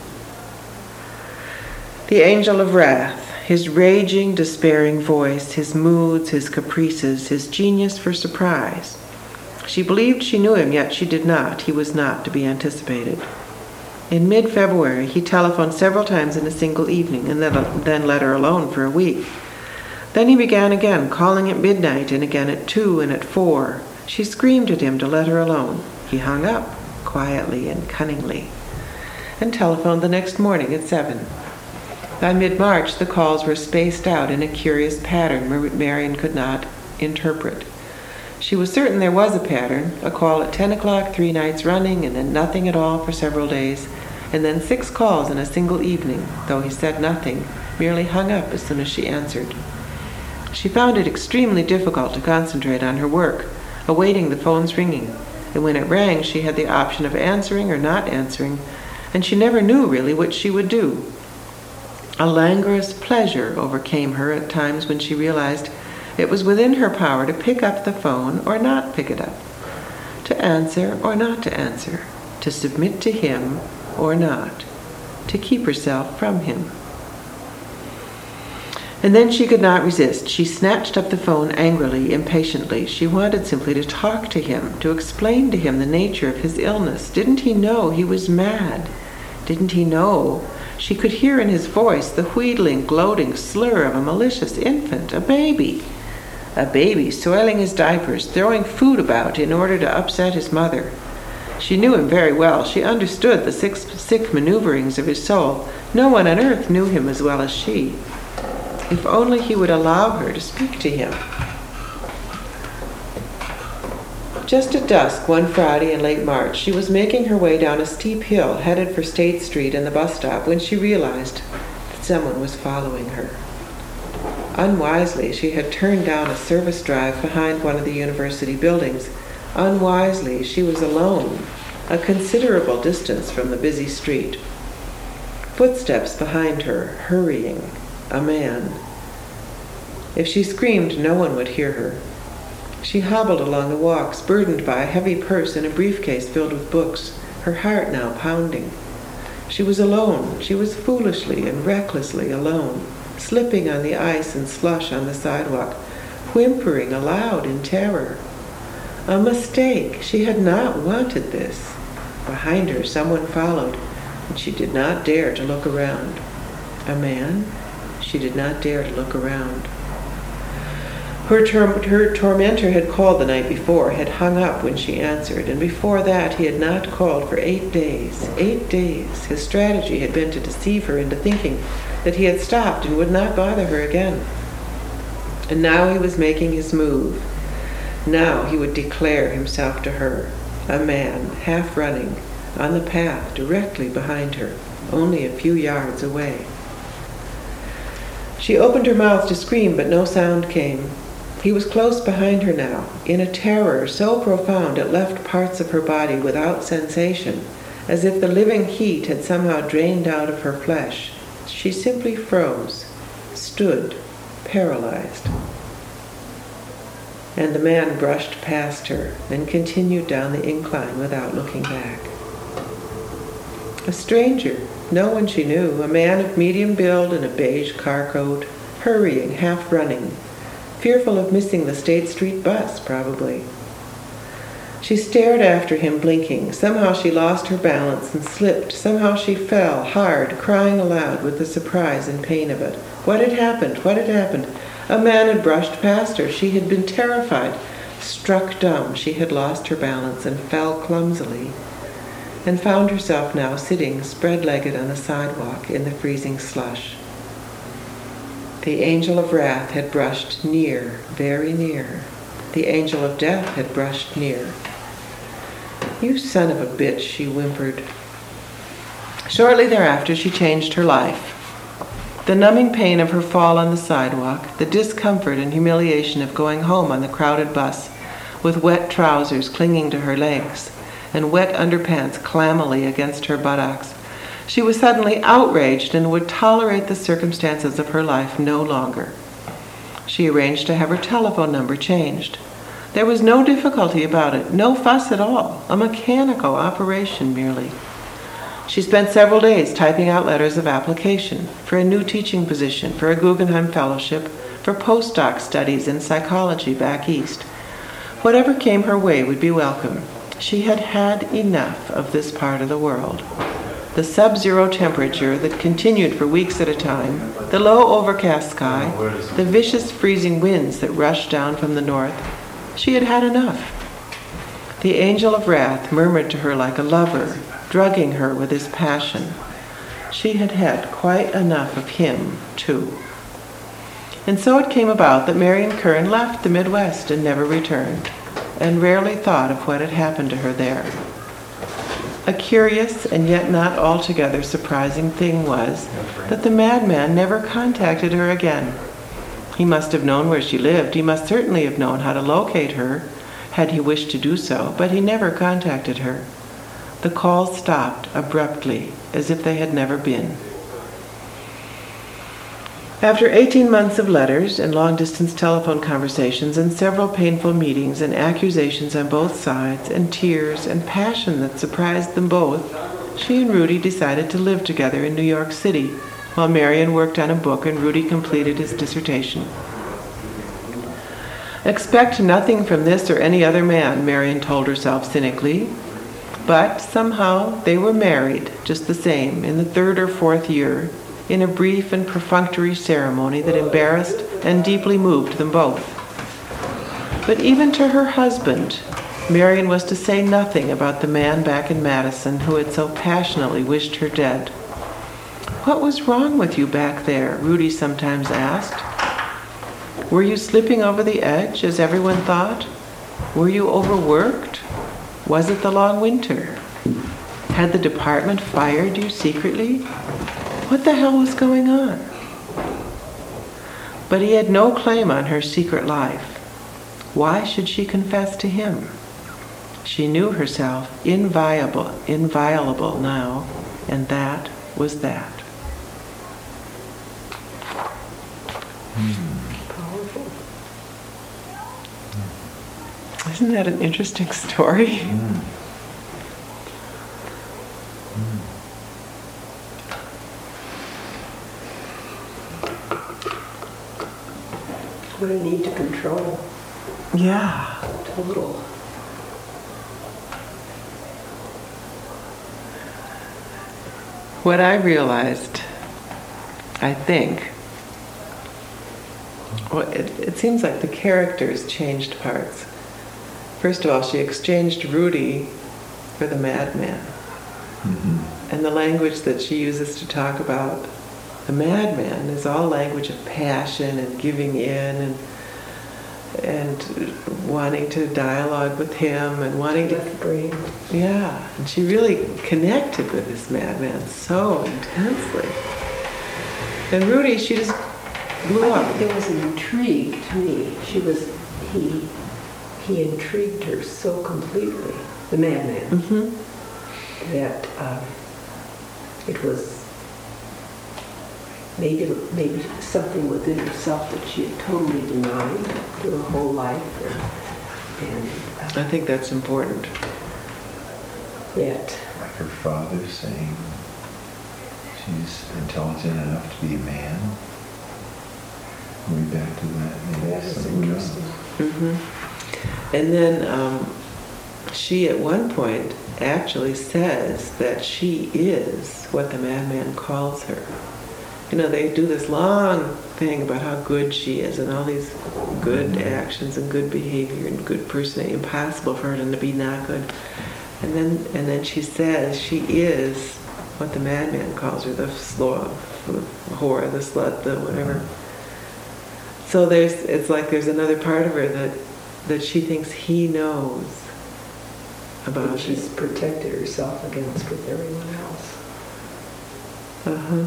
The angel of wrath, his raging, despairing voice, his moods, his caprices, his genius for surprise. She believed she knew him, yet she did not. He was not to be anticipated. In mid-February, he telephoned several times in a single evening, and then, then let her alone for a week. Then he began again, calling at midnight, and again at two and at four. She screamed at him to let her alone. He hung up, quietly and cunningly, and telephoned the next morning at seven. By mid-March, the calls were spaced out in a curious pattern Marion could not interpret. She was certain there was a pattern, a call at ten o'clock three nights running, and then nothing at all for several days, and then six calls in a single evening, though he said nothing, merely hung up as soon as she answered. She found it extremely difficult to concentrate on her work, awaiting the phone's ringing, and when it rang she had the option of answering or not answering, and she never knew really what she would do. A languorous pleasure overcame her at times when she realized it was within her power to pick up the phone or not pick it up, to answer or not to answer, to submit to him or not, to keep herself from him. And then she could not resist. She snatched up the phone angrily, impatiently. She wanted simply to talk to him, to explain to him the nature of his illness. Didn't he know he was mad? Didn't he know? She could hear in his voice the wheedling, gloating slur of a malicious infant, a baby. A baby soiling his diapers, throwing food about in order to upset his mother. She knew him very well. She understood the sick, sick maneuverings of his soul. No one on earth knew him as well as she. If only he would allow her to speak to him. Just at dusk one Friday in late March, she was making her way down a steep hill headed for State Street and the bus stop when she realized that someone was following her. Unwisely, she had turned down a service drive behind one of the university buildings. Unwisely, she was alone, a considerable distance from the busy street. Footsteps behind her, hurrying. A man. If she screamed, no one would hear her. She hobbled along the walks, burdened by a heavy purse and a briefcase filled with books, her heart now pounding. She was alone. She was foolishly and recklessly alone, slipping on the ice and slush on the sidewalk, whimpering aloud in terror. A mistake. She had not wanted this. Behind her, someone followed, and she did not dare to look around. A man? She did not dare to look around. Her, tor- her tormentor had called the night before, had hung up when she answered, and before that he had not called for eight days. Eight days. His strategy had been to deceive her into thinking that he had stopped and would not bother her again. And now he was making his move. Now he would declare himself to her, a man, half running, on the path directly behind her, only a few yards away. She opened her mouth to scream, but no sound came. He was close behind her now, in a terror so profound it left parts of her body without sensation, as if the living heat had somehow drained out of her flesh. She simply froze, stood, paralyzed. And the man brushed past her, then continued down the incline without looking back. A stranger, no one she knew, a man of medium build in a beige car coat, hurrying, half running, fearful of missing the State Street bus, probably. She stared after him, blinking. Somehow she lost her balance and slipped. Somehow she fell, hard, crying aloud with the surprise and pain of it. What had happened? What had happened? A man had brushed past her. She had been terrified. Struck dumb, she had lost her balance and fell clumsily, and found herself now sitting spread-legged on the sidewalk in the freezing slush. The angel of wrath had brushed near, very near. The angel of death had brushed near. "You son of a bitch," she whimpered. Shortly thereafter, she changed her life. The numbing pain of her fall on the sidewalk, the discomfort and humiliation of going home on the crowded bus, with wet trousers clinging to her legs, and wet underpants clammily against her buttocks. She was suddenly outraged and would tolerate the circumstances of her life no longer. She arranged to have her telephone number changed. There was no difficulty about it, no fuss at all, a mechanical operation merely. She spent several days typing out letters of application for a new teaching position, for a Guggenheim Fellowship, for postdoc studies in psychology back east. Whatever came her way would be welcome. She had had enough of this part of the world. The sub-zero temperature that continued for weeks at a time, the low overcast sky, the vicious freezing winds that rushed down from the north. She had had enough. The angel of wrath murmured to her like a lover, drugging her with his passion. She had had quite enough of him, too. And so it came about that Marion Curran left the Midwest and never returned, and rarely thought of what had happened to her there. A curious and yet not altogether surprising thing was that the madman never contacted her again. He must have known where she lived. He must certainly have known how to locate her, had he wished to do so, but he never contacted her. The calls stopped abruptly, as if they had never been. After eighteen months of letters and long-distance telephone conversations and several painful meetings and accusations on both sides and tears and passion that surprised them both, she and Rudy decided to live together in New York City while Marion worked on a book and Rudy completed his dissertation. Expect nothing from this or any other man, Marion told herself cynically. But somehow they were married, just the same, in the third or fourth year, in a brief and perfunctory ceremony that embarrassed and deeply moved them both. But even to her husband, Marion was to say nothing about the man back in Madison who had so passionately wished her dead. "What was wrong with you back there?" Rudy sometimes asked. "Were you slipping over the edge, as everyone thought? Were you overworked? Was it the long winter? Had the department fired you secretly? What the hell was going on?" But he had no claim on her secret life. Why should she confess to him? She knew herself inviolable, inviolable now, and that was that. Powerful. Isn't that an interesting story? Mm. What a need to control. Yeah. Total. What I realized, I think, well, it, it seems like the characters changed parts. First of all, she exchanged Rudy for the madman. Mm-hmm. And the language that she uses to talk about the madman is all language of passion and giving in and and wanting to dialogue with him and wanting to... Left brain. Yeah, and she really connected with this madman so intensely. And Rudy, she just blew I up. think there was an intrigue to me. She was, he, he intrigued her so completely, the madman, Mm-hmm. that um, it was maybe maybe something within herself that she had totally denied through her whole life, and, and uh, I think that's important. yet Like her father saying she's intelligent enough to be a man. Way back to that. Maybe that was something interesting. else. Mm-hmm. And then um, she at one point actually says that she is what the madman calls her. You know, they do this long thing about how good she is and all these good actions and good behavior and good personality, impossible for her to be not good. And then and then she says she is what the madman calls her, the slow, the whore, the slut, the whatever. So there's, it's like there's another part of her that that she thinks he knows about. And she's protected herself against with everyone else. Uh-huh.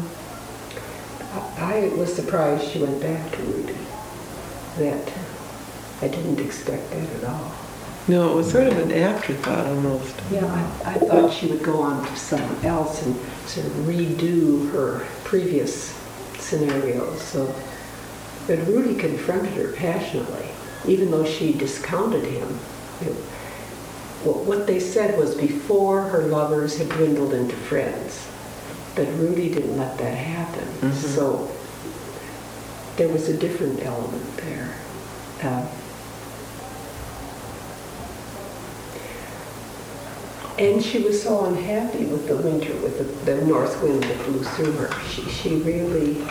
I I was surprised she went back to Rudy. That I didn't expect that at all. No, it was sort of an afterthought almost. Yeah, I, I thought she would go on to someone else and sort of redo her previous scenarios. So, but Rudy confronted her passionately, even though she discounted him. It, what, what they said was before her lovers had dwindled into friends. But Rudy didn't let that happen. Mhm. So there was a different element there. Uh, and she was so unhappy with the winter, with the, the north wind that blew through her. She, she really,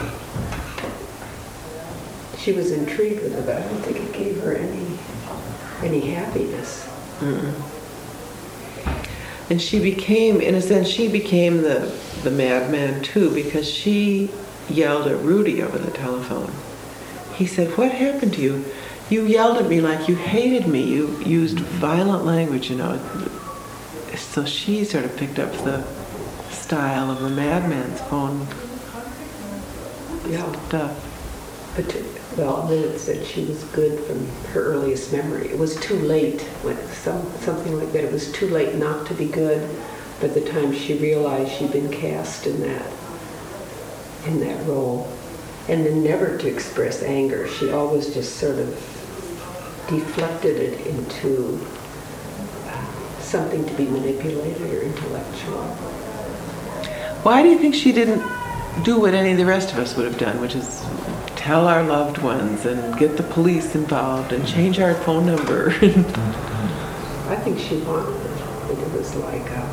she was intrigued with it, but I don't think it gave her any, any happiness. Mm-mm. And she became, in a sense, she became the, the madman too, because she yelled at Rudy over the telephone. He said, "What happened to you? You yelled at me like you hated me. You used violent language, you know." So she sort of picked up the style of a madman's phone Yeah. stuff. But, to- well, then it said she was good from her earliest memory. It was too late, when some, something like that. It was too late not to be good by the time she realized she'd been cast in that, in that role. And then never to express anger. She always just sort of deflected it into uh, something to be manipulated or intellectual. Why do you think she didn't do what any of the rest of us would have done, which is tell our loved ones and get the police involved and change our phone number. I think she wanted it. But it was like, uh,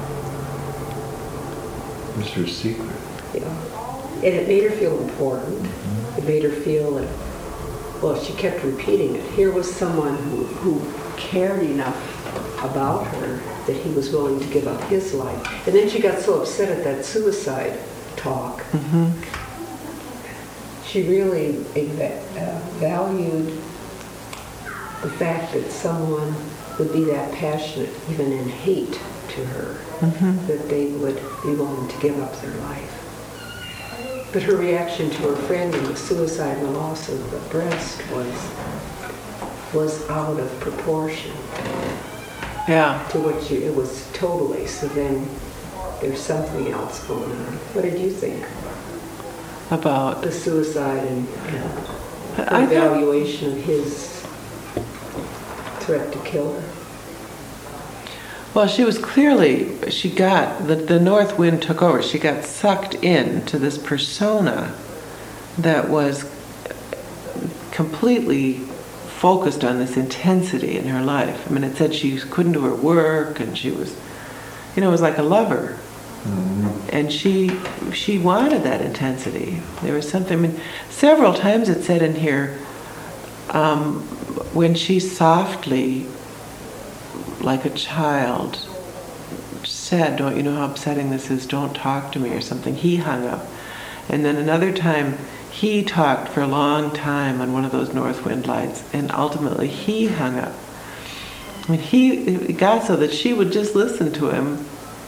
It was her secret. you know, and it made her feel important. It made her feel that, well, she kept repeating it. Here was someone who, who cared enough about her that he was willing to give up his life. And then she got so upset at that suicide talk. Mm-hmm. She really uh, valued the fact that someone would be that passionate, even in hate to her, Mm-hmm. that they would be willing to give up their life. But her reaction to her friend and the suicide and the loss of the breast was was out of proportion Yeah. to what she, it was totally. So then there's something else going on. What did you think? About. The suicide and, and the I thought, evaluation of his threat to kill her. well, she was clearly, she got, the, the north wind took over. She got sucked into this persona that was completely focused on this intensity in her life. I mean, it said she couldn't do her work, and she was, you know, it was like a lover. Mm-hmm. And she she wanted that intensity. There was something, I mean, several times it said in here, um, when she softly, like a child, said, don't you know how upsetting this is, don't talk to me, or something, he hung up. And then another time, he talked for a long time on one of those north wind lights, and ultimately he hung up. I mean, he, it got so that she would just listen to him.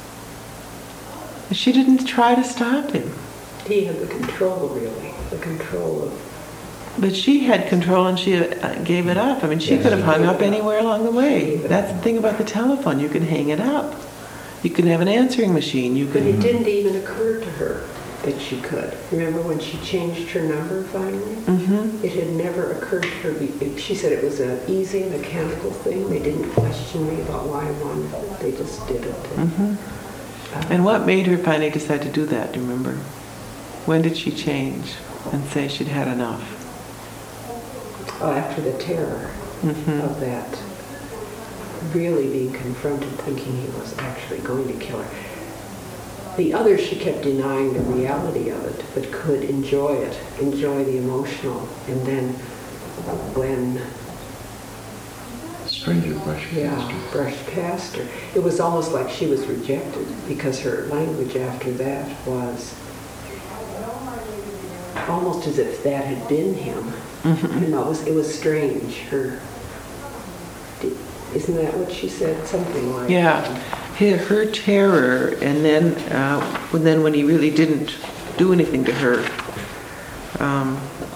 She didn't try to stop him. He had the control, really, the control of. But she had control, and she uh, gave it up. I mean, she Yeah, could have she hung gave up it up. anywhere along the way. Gave it That's up. the thing about the telephone. You can hang it up. You can have an answering machine. You But it can. didn't even occur to her that she could. Remember when she changed her number finally? Mm-hmm. It had never occurred to her. be- She said it was an easy mechanical thing. They didn't question me about why I wanted it. They just did it. Mm-hmm. Uh, And what made her finally decide to do that? Do you remember? When did she change and say she'd had enough? oh, after the terror Mm-hmm. of that, really being confronted, thinking he was actually going to kill her. The other, she kept denying the reality of it, but could enjoy it, enjoy the emotional. And then when, Stranger brushed past yeah, her. brushed past her, it was almost like she was rejected, because her language after that was almost as if that had been him. Mm-hmm. You know, it was, it was strange. Her, isn't that what she said? Something like Yeah, her, her terror, and then, uh, and then when he really didn't do anything to her, um,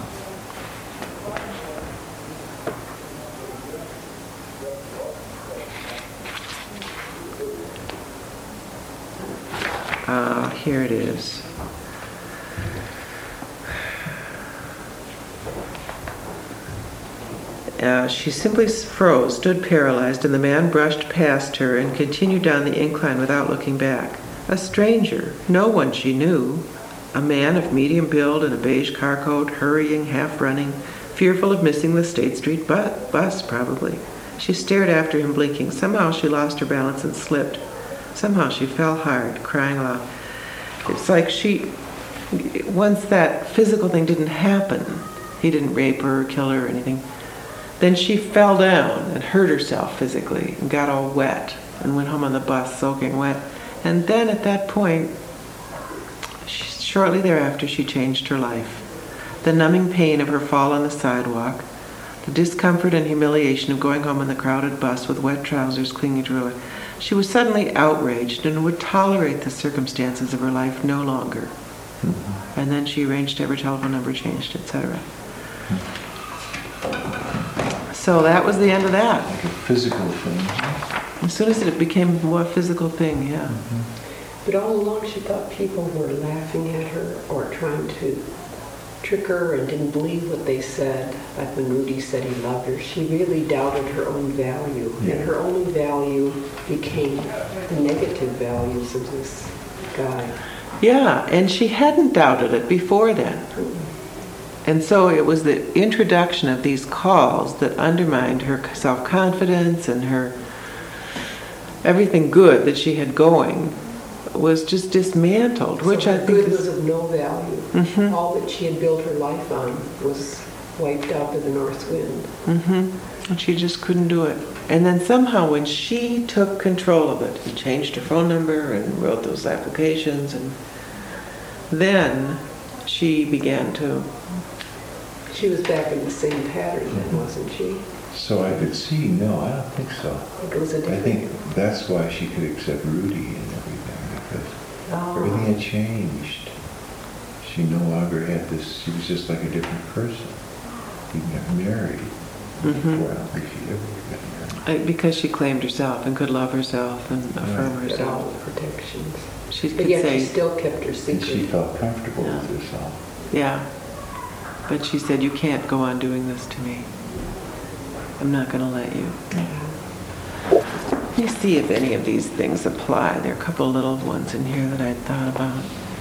uh, here it is. Uh, she simply froze, stood paralyzed, and the man brushed past her and continued down the incline without looking back. A stranger, no one she knew, a man of medium build in a beige car coat, hurrying, half running, fearful of missing the State Street bu- bus, probably. She stared after him, blinking. Somehow she lost her balance and slipped. Somehow she fell hard, crying aloud. It's like she, once that physical thing didn't happen, he didn't rape her or kill her or anything, then she fell down and hurt herself physically and got all wet and went home on the bus soaking wet. And then at that point, she, shortly thereafter, she changed her life. The numbing pain of her fall on the sidewalk, the discomfort and humiliation of going home on the crowded bus with wet trousers clinging to her. She was suddenly outraged and would tolerate the circumstances of her life no longer. Mm-hmm. And then she arranged to have her telephone number changed, et cetera. Mm-hmm. So that was the end of that. Like a physical thing. As soon as it became a more physical thing, yeah. Mm-hmm. But all along she thought people were laughing at her or trying to trick her and didn't believe what they said. Like when Rudy said he loved her, she really doubted her own value. Yeah. And her only value became the negative values of this guy. Yeah, and she hadn't doubted it before then. And so it was the introduction of these calls that undermined her self-confidence and her everything good that she had going was just dismantled, So which I her think good was is, of no value. Mhm. All that she had built her life on was wiped out by the north wind. hmm and she just couldn't do it. And then somehow when she took control of it and changed her phone number and wrote those applications, and then she began to, She was back in the same pattern then, wasn't she? So I could see, no, I don't think so. It was a I different... think that's why she could accept Rudy and everything, because Oh. everything had changed. She no longer had this, she was just like a different person. He got married. Mhm. Well, I don't think she ever got married. I- because she claimed herself and could love herself and affirm Right. Got all herself. the protections. She But could yet say, she still kept her And she secret. felt comfortable Yeah. with herself. yeah. But she said, you can't go on doing this to me. I'm not going to let you. Let me see if any of these things apply. There are a couple little ones in here that I thought about.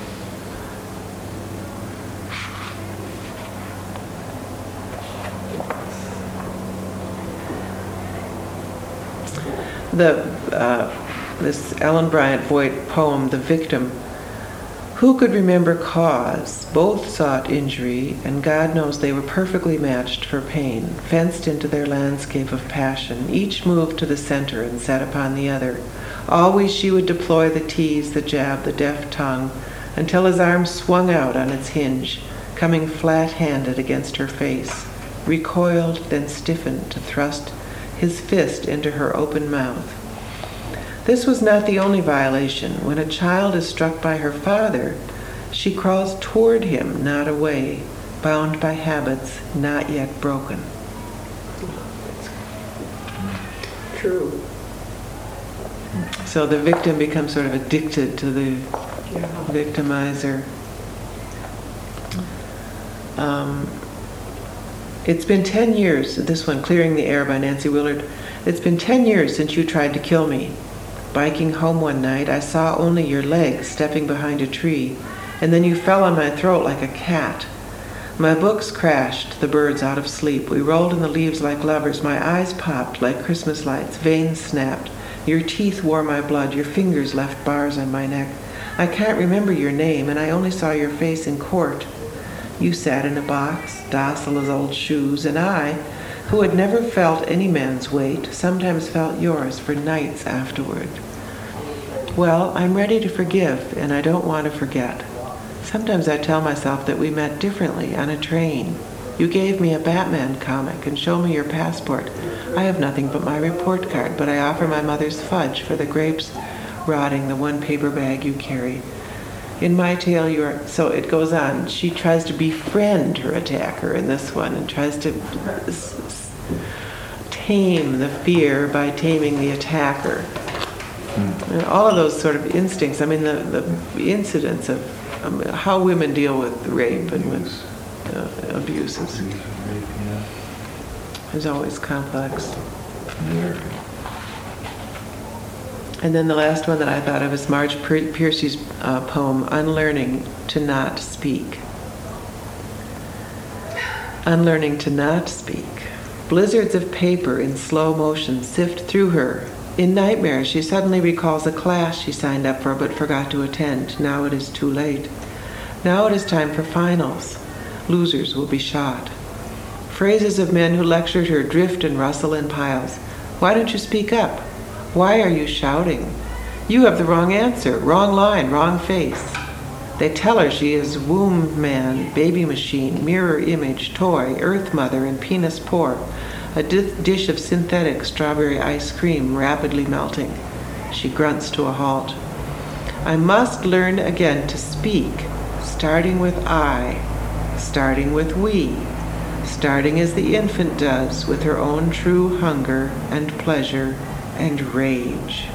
The uh, this Ellen Bryant Voigt poem, "The Victim." Who could remember cause? Both sought injury, and God knows they were perfectly matched for pain, fenced into their landscape of passion. Each moved to the center and set upon the other. Always she would deploy the tease, the jab, the deft tongue, until his arm swung out on its hinge, coming flat-handed against her face, recoiled, then stiffened to thrust his fist into her open mouth. This was not the only violation. When a child is struck by her father, she crawls toward him, not away, bound by habits not yet broken. True. So the victim becomes sort of addicted to the Yeah. victimizer. Um, it's been ten years, this one, Clearing the Air by Nancy Willard. It's been ten years since you tried to kill me. Biking home one night, I saw only your legs stepping behind a tree, and then you fell on my throat like a cat. My books crashed, the birds out of sleep. We rolled in the leaves like lovers. My eyes popped like Christmas lights. Veins snapped. Your teeth wore my blood. Your fingers left bars on my neck. I can't remember your name, and I only saw your face in court. You sat in a box, docile as old shoes, and I, who had never felt any man's weight, sometimes felt yours for nights afterward. Well, I'm ready to forgive, and I don't want to forget. Sometimes I tell myself that we met differently on a train. You gave me a Batman comic and showed me your passport. I have nothing but my report card, but I offer my mother's fudge for the grapes rotting the one paper bag you carry. In my tale, you are... So it goes on. She tries to befriend her attacker in this one and tries to s- s- tame the fear by taming the attacker. And all of those sort of instincts, I mean, the, the incidents of um, how women deal with rape and with uh, abuses is always complex. Very. And then the last one that I thought of is Marge Pier- Piercy's uh, poem, Unlearning to Not Speak. Unlearning to not speak. Blizzards of paper in slow motion sift through her. In nightmares, she suddenly recalls a class she signed up for but forgot to attend. Now it is too late. Now it is time for finals. Losers will be shot. Phrases of men who lectured her drift and rustle in piles. Why don't you speak up? Why are you shouting? You have the wrong answer, wrong line, wrong face. They tell her she is womb man, baby machine, mirror image, toy, earth mother, and penis poor. A di- dish of synthetic strawberry ice cream rapidly melting. She grunts to a halt. I must learn again to speak, starting with I, starting with we, starting as the infant does with her own true hunger and pleasure and rage.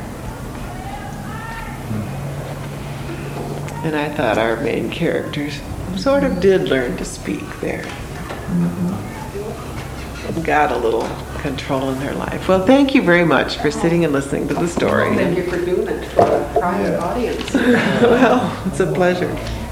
And I thought our main characters sort of did learn to speak there. got a little control in her life. Well, thank you very much for sitting and listening to the story. Thank you for doing it for a private Yeah. audience. Well, it's a pleasure.